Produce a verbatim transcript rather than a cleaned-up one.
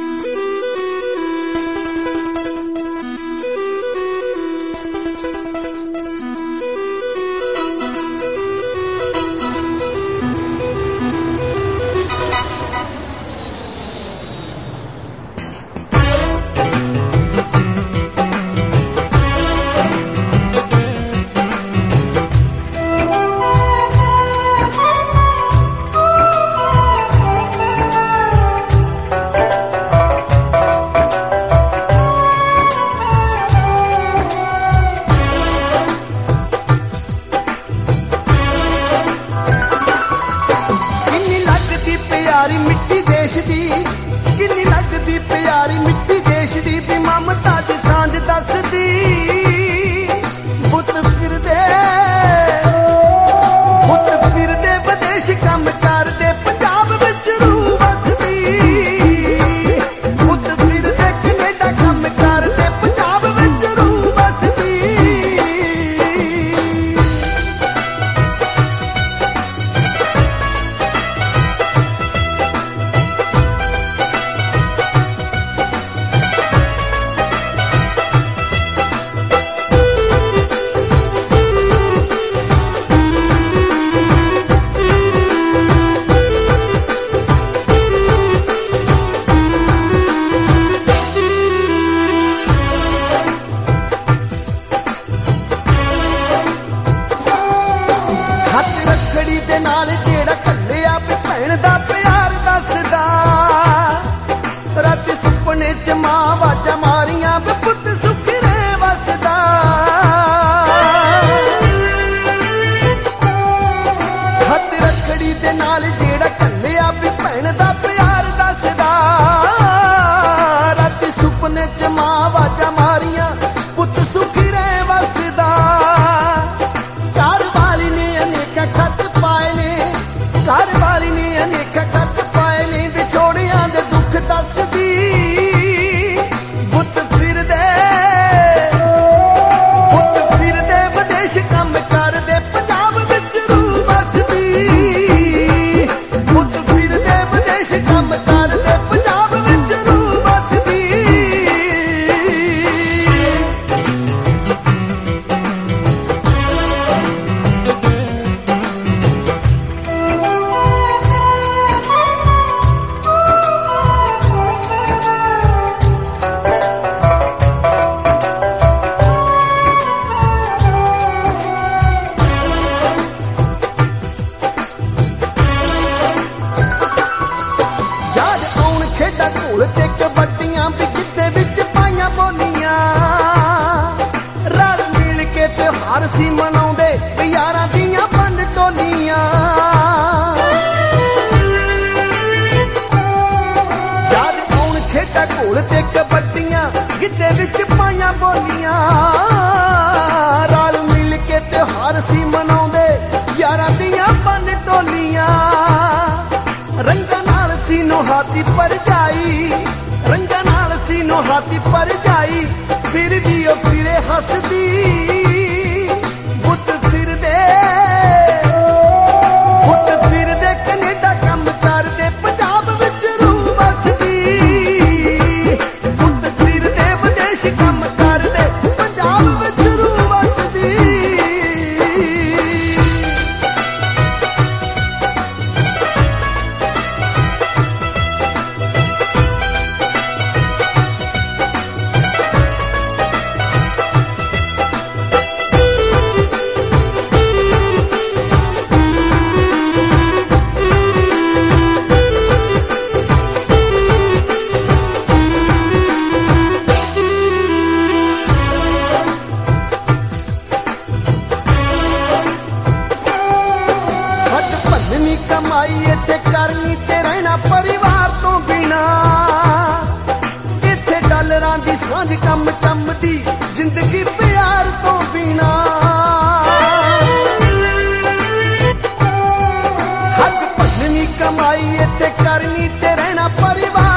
प्यारी मिट्टी देश दी किन्नी लगदी प्यारी मिट्टी देश दी भी ममता दी सांझ दसदी बुत फिरदे बुत फिरदे विदेश कम करदे पंजाब विच रूह वसदी बुत फिरदे कनेडा कम करदे पंजाब विच रूह वसदी रखड़ी दे नाल जेड़ा कल्लिया भी भैन दा प्यार दसदा राती सुपने च मां वाजा मारियां भी पुत सुखी रहे वसदा हथ रखड़ी दे नाल जेड़ा कल्लिया भी भैन दा प्यार दसदा राती सुपने च मां वाजा मारियां पुत सुखी रहे वसदा घर वाली ने अनेक खत पाए ने विछोड़िया दे दुख दसदी बुत फिरदे बुत फिरदे विदेश कम करदे पंजाब विच रूह वसदी बुत फिरदे विदेश कम करदे पंजाब विच रूह वसदी ढोल ते कबड्डियां भी गिद्दे विच पाइयां बोलियां रल मिल के त्योहार सी मनाउंदे यारां दियां बन टोलियां जद कौन खेडा ढोल ते कबड्डियां गिद्दे विच पाइयां बोलियां रल मिल के त्योहार सी मनाउंदे यारां दियां बन टोलियां रंगा नाल सीनो हाथी पर जाई रंगा नाल सीनो हाथी पर जाई फिर भी ओ फिरे हसदी बुत फिरदे बुत फिरदे कनेडा कम करदे पंजाब विच रूह वसदी बुत फिरदे विदेश कम करदे पंजाब विच रूह वसदी कमाई इत्थे करनी ते रहना परिवार तो बिना इत्थे डॉलरां दी सांझ कम चमदी जिंदगी प्यार तो बिना हक भजनी कमाई इत्थे करनी ते रहना परिवार